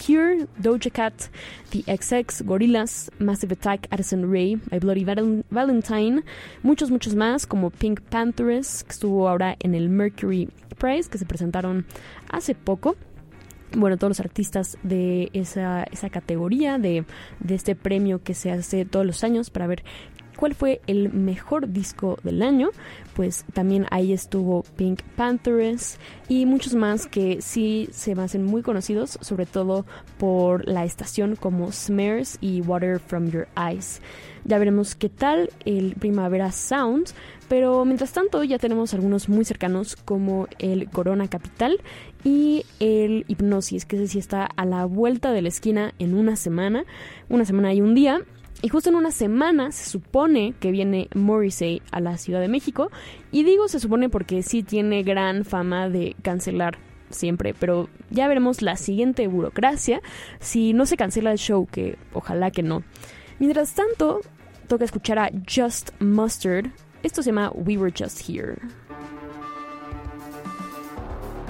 Cure, Doja Cat, The XX, Gorillaz, Massive Attack, Addison Rae, My Bloody Valentine, muchos más como Pink Panthers, que estuvo ahora en el Mercury Prize, que se presentaron hace poco. Bueno, todos los artistas de esa categoría, de este premio que se hace todos los años para ver cuál fue el mejor disco del año, pues también ahí estuvo Pink Panthers y muchos más que sí se me hacen muy conocidos, sobre todo por la estación como Smears y Water From Your Eyes. Ya veremos qué tal el Primavera Sound, pero mientras tanto ya tenemos algunos muy cercanos como el Corona Capital y el Hipnosis, que ese sí está a la vuelta de la esquina en una semana y un día. Y justo en una semana se supone que viene Morrissey a la Ciudad de México. Y digo se supone porque sí tiene gran fama de cancelar siempre. Pero ya veremos la siguiente burocracia si no se cancela el show, que ojalá que no. Mientras tanto, toca escuchar a Just Mustard. Esto se llama We Were Just Here.